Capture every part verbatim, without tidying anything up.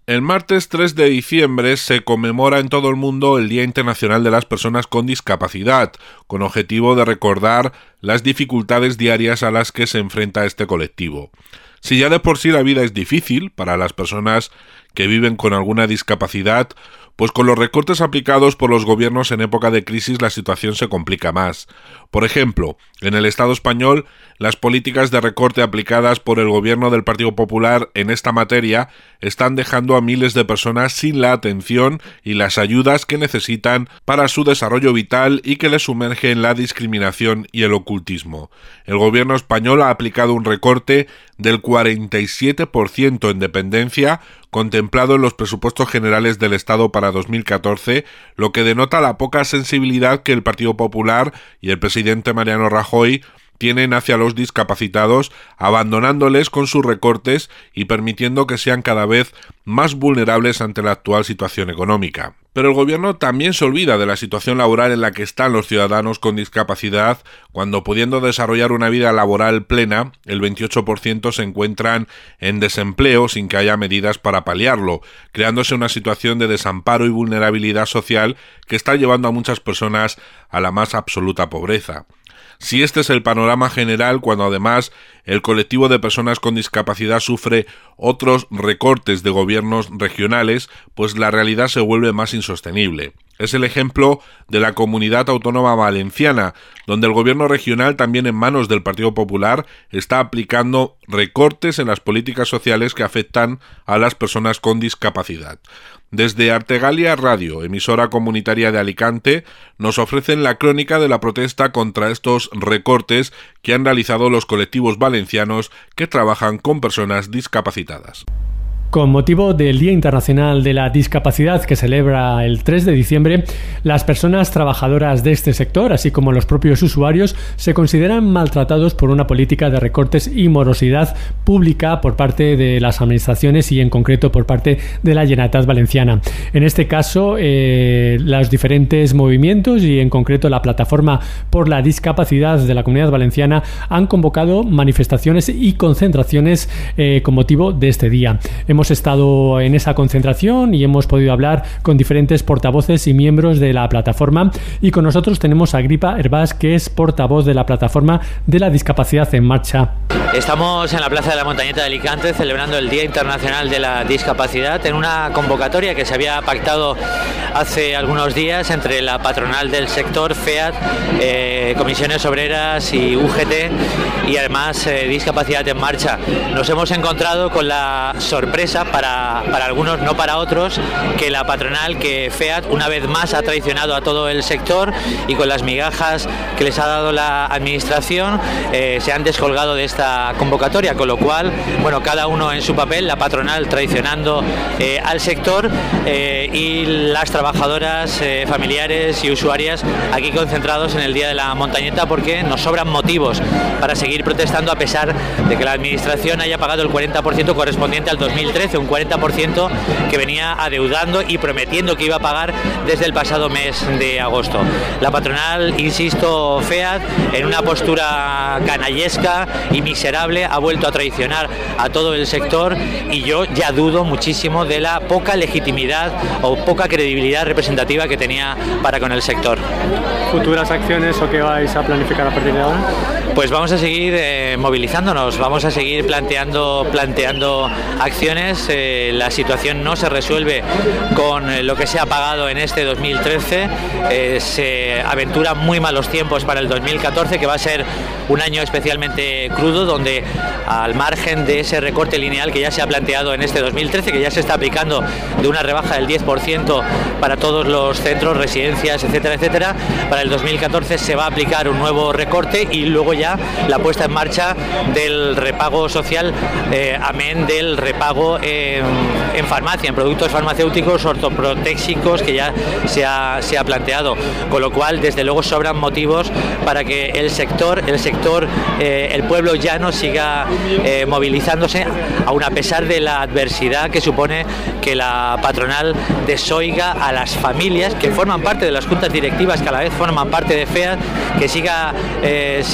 El martes tres de diciembre se conmemora en todo el mundo el Día Internacional de las Personas con Discapacidad, con objetivo de recordar las dificultades diarias a las que se enfrenta este colectivo. Si ya de por sí la vida es difícil para las personas que viven con alguna discapacidad, pues con los recortes aplicados por los gobiernos en época de crisis la situación se complica más. Por ejemplo, en el Estado español, las políticas de recorte aplicadas por el gobierno del Partido Popular en esta materia están dejando a miles de personas sin la atención y las ayudas que necesitan para su desarrollo vital y que les sumerge en la discriminación y el ocultismo. El gobierno español ha aplicado un recorte del cuarenta y siete por ciento en dependencia contemplado en los presupuestos generales del Estado para dos mil catorce, lo que denota la poca sensibilidad que el Partido Popular y el presidente Mariano Rajoy tienen hacia los discapacitados, abandonándoles con sus recortes y permitiendo que sean cada vez más vulnerables ante la actual situación económica. Pero el gobierno también se olvida de la situación laboral en la que están los ciudadanos con discapacidad, cuando pudiendo desarrollar una vida laboral plena, el veintiocho por ciento se encuentran en desempleo sin que haya medidas para paliarlo, creándose una situación de desamparo y vulnerabilidad social que está llevando a muchas personas a la más absoluta pobreza. Si este es el panorama general, cuando además el colectivo de personas con discapacidad sufre otros recortes de gobiernos regionales, pues la realidad se vuelve más insostenible. Es el ejemplo de la Comunidad Autónoma Valenciana, donde el gobierno regional, también en manos del Partido Popular, está aplicando recortes en las políticas sociales que afectan a las personas con discapacidad. Desde Artegalia Radio, emisora comunitaria de Alicante, nos ofrecen la crónica de la protesta contra estos recortes que han realizado los colectivos valencianos que trabajan con personas discapacitadas. Con motivo del Día Internacional de la Discapacidad que celebra el tres de diciembre, las personas trabajadoras de este sector, así como los propios usuarios, se consideran maltratados por una política de recortes y morosidad pública por parte de las administraciones y en concreto por parte de la Generalitat Valenciana. En este caso, eh, los diferentes movimientos y en concreto la Plataforma por la Discapacidad de la Comunidad Valenciana han convocado manifestaciones y concentraciones eh, con motivo de este día. Hemos estado en esa concentración y hemos podido hablar con diferentes portavoces y miembros de la plataforma, y con nosotros tenemos a Agripa Hervás, que es portavoz de la Plataforma de la Discapacidad en Marcha. Estamos en la Plaza de la Montañeta de Alicante celebrando el Día Internacional de la Discapacidad en una convocatoria que se había pactado hace algunos días entre la patronal del sector, FEAD, eh, Comisiones Obreras y U G T, y además eh, Discapacidad en Marcha. Nos hemos encontrado con la sorpresa para, para algunos, no para otros, que la patronal, que FEAD, una vez más ha traicionado a todo el sector y con las migajas que les ha dado la administración eh, se han descolgado de esta convocatoria, con lo cual, bueno, cada uno en su papel, la patronal traicionando eh, al sector eh, y las trabajadoras, eh, familiares y usuarias aquí concentrados en el Día de la Montañeta, porque nos sobran motivos para seguir protestando a pesar de que la administración haya pagado el cuarenta por ciento correspondiente al dos mil trece, un cuarenta por ciento que venía adeudando y prometiendo que iba a pagar desde el pasado mes de agosto. La patronal, insisto, FEAD, en una postura canallesca y miserable, ha vuelto a traicionar a todo el sector, y yo ya dudo muchísimo de la poca legitimidad o poca credibilidad representativa que tenía para con el sector. ¿Futuras acciones o qué vais a planificar a partir de ahora? Pues vamos a seguir eh, movilizándonos, vamos a seguir planteando, planteando acciones. Eh, la situación no se resuelve con eh, lo que se ha pagado en este dos mil trece, eh, se aventuran muy malos tiempos para el dos mil catorce, que va a ser un año especialmente crudo, donde al margen de ese recorte lineal que ya se ha planteado en este dos mil trece, que ya se está aplicando de una rebaja del diez por ciento para todos los centros, residencias, etcétera, etcétera, para el dos mil catorce se va a aplicar un nuevo recorte y luego ya la puesta en marcha del repago social, eh, amén del repago eh, en farmacia, en productos farmacéuticos ortoprotéxicos, que ya se ha, se ha planteado, con lo cual desde luego sobran motivos para que el sector, el sector, eh, el pueblo llano siga eh, movilizándose, aun a pesar de la adversidad que supone que la patronal desoiga a las familias que forman parte de las juntas directivas, que a la vez forman parte de FEAD, que siga eh, sin escuchar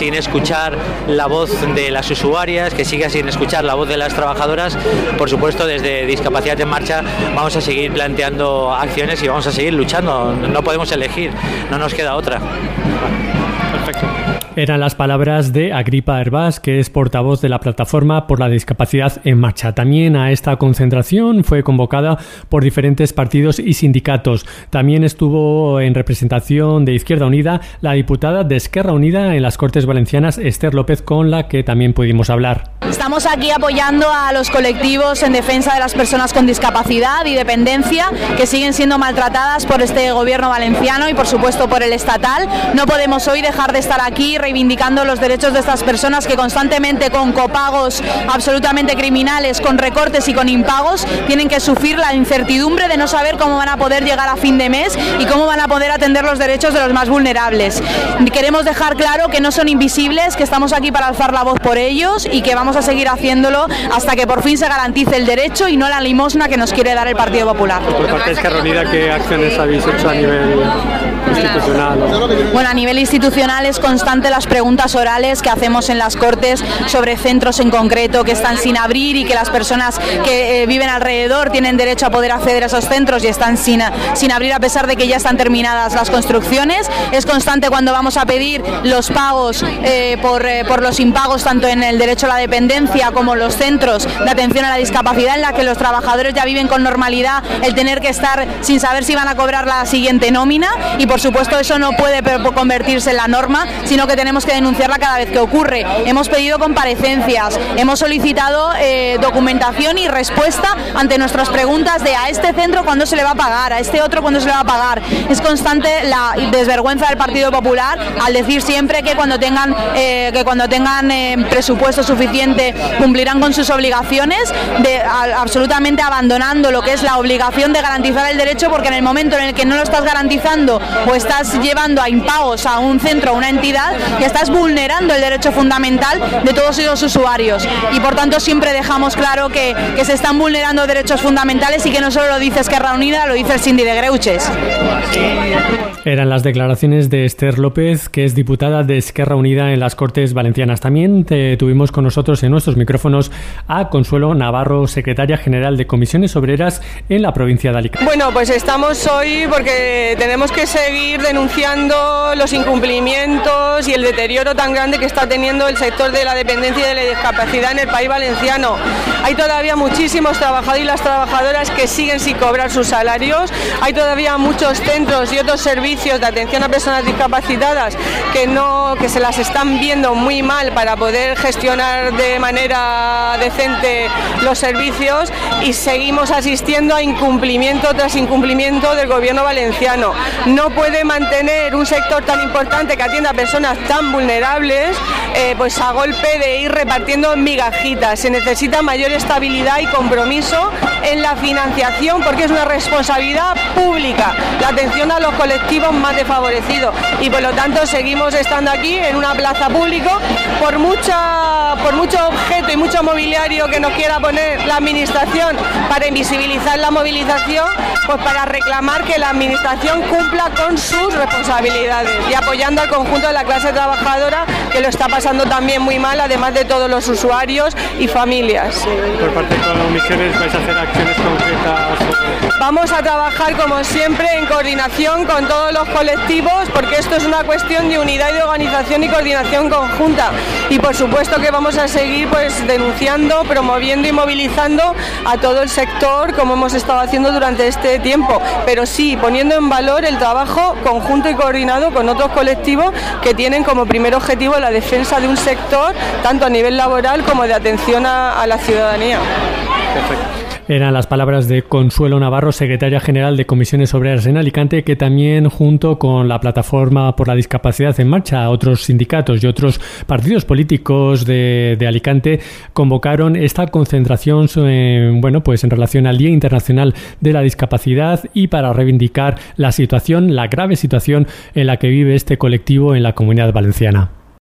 escuchar la voz de las usuarias, que siga sin escuchar la voz de las trabajadoras. Por supuesto, desde Discapacidad en Marcha vamos a seguir planteando acciones y vamos a seguir luchando. No podemos elegir, no nos queda otra. Perfecto. Eran las palabras de Agripa Hervás, que es portavoz de la Plataforma por la Discapacidad en Marcha. También a esta concentración fue convocada por diferentes partidos y sindicatos. También estuvo en representación de Izquierda Unida la diputada de Esquerra Unida en las Cortes Valencianas, Esther López, con la que también pudimos hablar. Estamos aquí apoyando a los colectivos en defensa de las personas con discapacidad y dependencia que siguen siendo maltratadas por este gobierno valenciano y por supuesto por el estatal. No podemos hoy dejar de estar aquí reivindicando los derechos de estas personas que constantemente, con copagos absolutamente criminales, con recortes y con impagos, tienen que sufrir la incertidumbre de no saber cómo van a poder llegar a fin de mes y cómo van a poder atender los derechos de los más vulnerables. Queremos dejar claro que no son invisibles, que estamos aquí para alzar la voz por ellos y que vamos a seguir haciéndolo hasta que por fin se garantice el derecho y no la limosna que nos quiere dar el Partido Popular. Por parte de Esquerra Unida, ¿qué acciones habéis hecho a nivel institucional? Bueno, a nivel institucional es constante las preguntas orales que hacemos en las Cortes sobre centros en concreto que están sin abrir y que las personas que eh, viven alrededor tienen derecho a poder acceder a esos centros y están sin, sin abrir a pesar de que ya están terminadas las construcciones. Es constante cuando vamos a pedir los pagos eh, por, eh, por los impagos tanto en el derecho a la dependencia como los centros de atención a la discapacidad, en la que los trabajadores ya viven con normalidad el tener que estar sin saber si van a cobrar la siguiente nómina, y por supuesto eso no puede convertirse en la norma, sino que tenemos que denunciarla cada vez que ocurre. Hemos pedido comparecencias, hemos solicitado eh, documentación y respuesta ante nuestras preguntas de a este centro cuándo se le va a pagar, a este otro cuándo se le va a pagar. Es constante la desvergüenza del Partido Popular al decir siempre que cuando tengan eh, que cuando tengan eh, presupuesto suficiente cumplirán con sus obligaciones, de, a, absolutamente abandonando lo que es la obligación de garantizar el derecho, porque en el momento en el que no lo estás garantizando o estás llevando a impagos a un centro o una entidad, que estás vulnerando el derecho fundamental de todos esos usuarios, y por tanto siempre dejamos claro que, que se están vulnerando derechos fundamentales y que no solo lo dice Esquerra Unida, lo dice el Síndic de Greuges. Eran las declaraciones de Esther López, que es diputada de Esquerra Unida en las Cortes Valencianas. También te, tuvimos con nosotros en nuestros micrófonos a Consuelo Navarro, secretaria general de Comisiones Obreras en la provincia de Alicante. Bueno, pues estamos hoy porque tenemos que seguir denunciando los incumplimientos y el deterioro tan grande que está teniendo el sector de la dependencia y de la discapacidad en el país valenciano. Hay todavía muchísimos trabajadores y las trabajadoras que siguen sin cobrar sus salarios. Hay todavía muchos centros y otros servicios de atención a personas discapacitadas que no, que se las están viendo muy mal para poder gestionar de manera decente los servicios, y seguimos asistiendo a incumplimiento tras incumplimiento del gobierno valenciano. No puede mantener un sector tan importante que atienda a personas tan vulnerables eh, pues a golpe de ir repartiendo migajitas. Se necesita mayor estabilidad y compromiso en la financiación, porque es una responsabilidad pública la atención a los colectivos más desfavorecidos, y por lo tanto seguimos estando aquí en una plaza pública por mucha por mucho objeto y mucho mobiliario que nos quiera poner la administración para invisibilizar la movilización, pues para reclamar que la administración cumpla con sus responsabilidades y apoyando al conjunto de la clase trabajadora, que lo está pasando también muy mal, además de todos los usuarios y familias. Por parte de todas las comisiones, ¿vais a hacer acciones concretas? Vamos a trabajar como siempre en coordinación con todos los colectivos, porque esto es una cuestión de unidad y de organización y coordinación conjunta, y por supuesto que vamos a seguir pues denunciando, promoviendo y movilizando a todo el sector como hemos estado haciendo durante este tiempo, pero sí poniendo en valor el trabajo conjunto y coordinado con otros colectivos que tienen como primer objetivo la defensa de un sector tanto a nivel laboral como de atención a, a la ciudadanía. Perfecto. Eran las palabras de Consuelo Navarro, secretaria general de Comisiones Obreras en Alicante, que también, junto con la Plataforma por la Discapacidad en Marcha, otros sindicatos y otros partidos políticos de, de Alicante, convocaron esta concentración eh, bueno, pues en relación al Día Internacional de la Discapacidad y para reivindicar la situación, la grave situación en la que vive este colectivo en la Comunidad Valenciana.